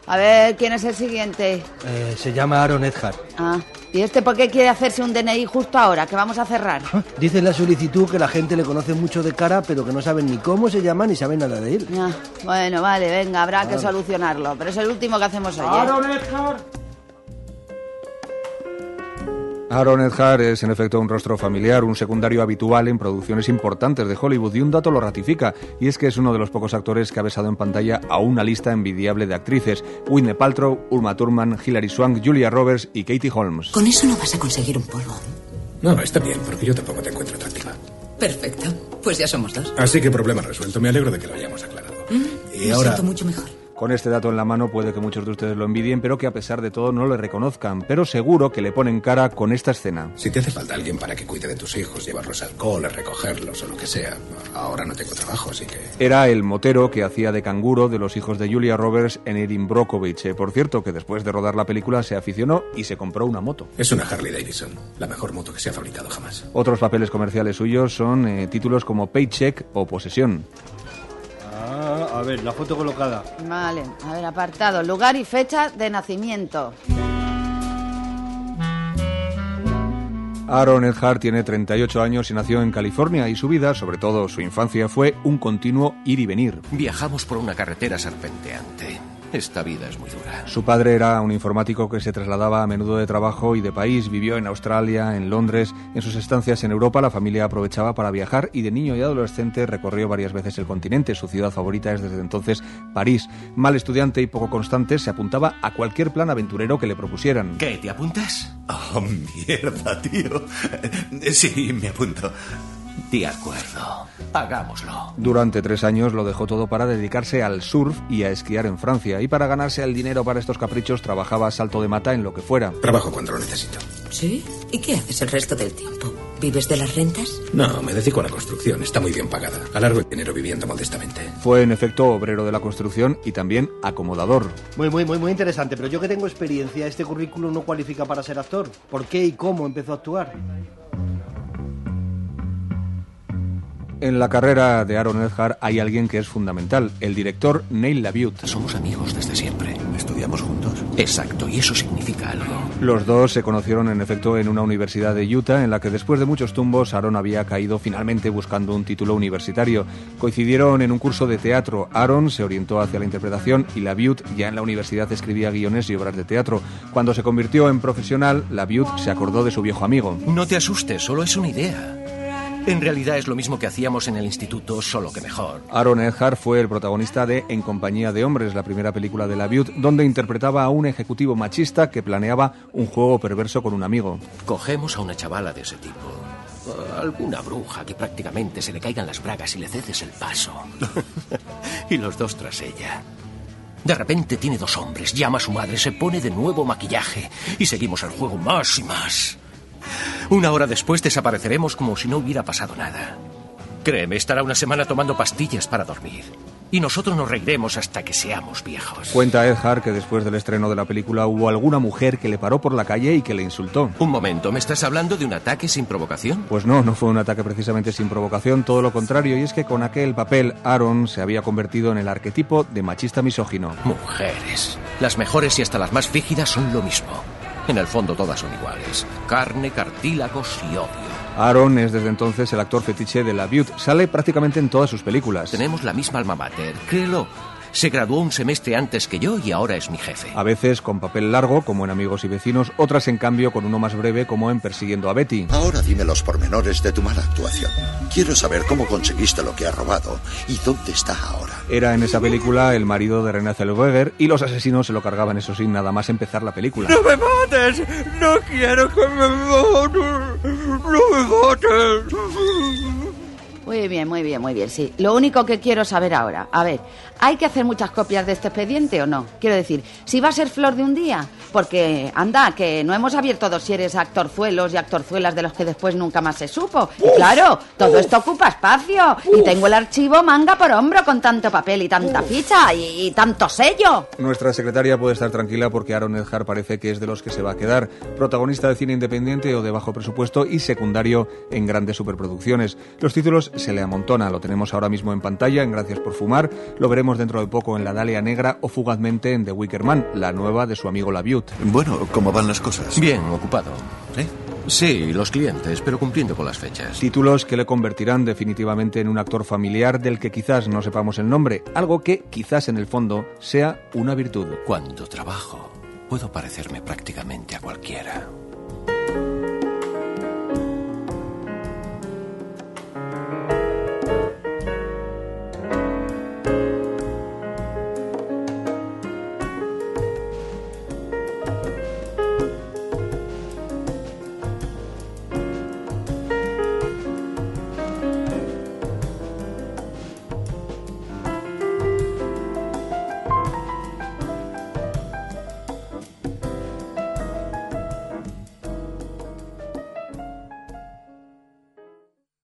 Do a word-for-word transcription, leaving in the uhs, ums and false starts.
A ver, ¿quién es el siguiente? Eh, se llama Aaron Eckhart. Ah, ¿y este por qué quiere hacerse un D N I justo ahora, que vamos a cerrar? ¿Ah? Dice en la solicitud que la gente le conoce mucho de cara, pero que no saben ni cómo se llama ni saben nada de él. Ah, bueno, vale, venga, habrá Vale. que solucionarlo. Pero es el último que hacemos hoy, ¿eh? Aaron Eckhart. Aaron Eckhart es en efecto un rostro familiar, un secundario habitual en producciones importantes de Hollywood, y un dato lo ratifica, y es que es uno de los pocos actores que ha besado en pantalla a una lista envidiable de actrices: Gwyneth Paltrow, Uma Thurman, Hilary Swank, Julia Roberts y Katie Holmes. Con eso no vas a conseguir un polvo. No, está bien, porque yo tampoco te encuentro atractiva. Perfecto, pues ya somos dos. Así que problema resuelto, me alegro de que lo hayamos aclarado. Mm, y me ahora... siento mucho mejor. Con este dato en la mano puede que muchos de ustedes lo envidien, pero que a pesar de todo no le reconozcan, pero seguro que le ponen cara con esta escena. Si te hace falta alguien para que cuide de tus hijos, llevarlos al cole, recogerlos o lo que sea, ahora no tengo trabajo, así que... Era el motero que hacía de canguro de los hijos de Julia Roberts en Erin Brockovich. Eh, por cierto, que después de rodar la película se aficionó y se compró una moto. Es una Harley Davidson, la mejor moto que se ha fabricado jamás. Otros papeles comerciales suyos son eh, títulos como Paycheck o Posesión. Ah, a ver, la foto colocada. Vale, a ver, apartado, lugar y fecha de nacimiento. Aaron Eckhart tiene treinta y ocho años y nació en California, y su vida, sobre todo su infancia, fue un continuo ir y venir. Viajamos por una carretera serpenteante. Esta vida es muy dura. Su padre era un informático que se trasladaba a menudo de trabajo y de país. Vivió en Australia, en Londres. En sus estancias en Europa, la familia aprovechaba para viajar, y de niño y adolescente recorrió varias veces el continente. Su ciudad favorita es desde entonces París. Mal estudiante y poco constante, se apuntaba a cualquier plan aventurero que le propusieran. ¿Qué, te apuntas? Oh, mierda, tío. Sí, me apunto. De acuerdo, hagámoslo. Durante tres años lo dejó todo para dedicarse al surf y a esquiar en Francia, y para ganarse el dinero para estos caprichos trabajaba a salto de mata en lo que fuera. Trabajo cuando lo necesito. ¿Sí? ¿Y qué haces el resto del tiempo? ¿Vives de las rentas? No, me dedico a la construcción, está muy bien pagada. Alargo el dinero viviendo modestamente. Fue en efecto obrero de la construcción y también acomodador. Muy, muy, muy, muy interesante, pero yo que tengo experiencia, este currículum no cualifica para ser actor. ¿Por qué y cómo empezó a actuar? En la carrera de Aaron Eckhart hay alguien que es fundamental, el director Neil LaBute. Somos amigos desde siempre. ¿Estudiamos juntos? Exacto, y eso significa algo. Los dos se conocieron en efecto en una universidad de Utah, en la que después de muchos tumbos Aaron había caído finalmente buscando un título universitario. Coincidieron en un curso de teatro. Aaron se orientó hacia la interpretación y LaBute ya en la universidad escribía guiones y obras de teatro. Cuando se convirtió en profesional, LaBute se acordó de su viejo amigo. No te asustes, solo es una idea. En realidad es lo mismo que hacíamos en el instituto, solo que mejor. Aaron Eckhart fue el protagonista de En compañía de hombres, la primera película de LaBute, donde interpretaba a un ejecutivo machista que planeaba un juego perverso con un amigo. Cogemos a una chavala de ese tipo, alguna bruja que prácticamente se le caigan las bragas y le cedes el paso. Y los dos tras ella. De repente tiene dos hombres, llama a su madre, se pone de nuevo maquillaje y seguimos el juego más y más. Una hora después desapareceremos como si no hubiera pasado nada. Créeme, estará una semana tomando pastillas para dormir. Y nosotros nos reiremos hasta que seamos viejos. Cuenta Eckhart que después del estreno de la película hubo alguna mujer que le paró por la calle y que le insultó. Un momento, ¿me estás hablando de un ataque sin provocación? Pues no, no fue un ataque precisamente sin provocación, todo lo contrario, y es que con aquel papel Aaron se había convertido en el arquetipo de machista misógino. Mujeres. Las mejores y hasta las más frígidas son lo mismo. En el fondo todas son iguales. Carne, cartílagos y odio. Aaron es desde entonces el actor fetiche de LaBute. Sale prácticamente en todas sus películas. Tenemos la misma alma mater, créelo. Se graduó un semestre antes que yo y ahora es mi jefe. A veces con papel largo, como en Amigos y Vecinos, otras en cambio con uno más breve, como en Persiguiendo a Betty. Ahora dime los pormenores de tu mala actuación. Quiero saber cómo conseguiste lo que has robado y dónde está ahora. Era en esa película el marido de Renée Zellweger y los asesinos se lo cargaban, eso sin nada más empezar la película. ¡No me mates! ¡No quiero que me mates! ¡No me mates! Muy bien, muy bien, muy bien, sí. Lo único que quiero saber ahora, a ver, ¿hay que hacer muchas copias de este expediente o no? Quiero decir, si va a ser flor de un día, porque, anda, que no hemos abierto dosieres a actorzuelos y actorzuelas de los que después nunca más se supo. Y claro, todo esto ocupa espacio, y tengo el archivo manga por hombro con tanto papel y tanta ficha y, y tanto sello. Nuestra secretaria puede estar tranquila porque Aaron Eckhart parece que es de los que se va a quedar, protagonista de cine independiente o de bajo presupuesto y secundario en grandes superproducciones. Los títulos se le amontona. Lo tenemos ahora mismo en pantalla en Gracias por fumar, lo veremos dentro de poco en La Dalia Negra o fugazmente en The Wicker Man, la nueva de su amigo LaBute. Bueno, ¿cómo van las cosas? Bien, ocupado. ¿Eh? Sí, los clientes, pero cumpliendo con las fechas. Títulos que le convertirán definitivamente en un actor familiar del que quizás no sepamos el nombre, algo que quizás en el fondo sea una virtud. Cuando trabajo, puedo parecerme prácticamente a cualquiera.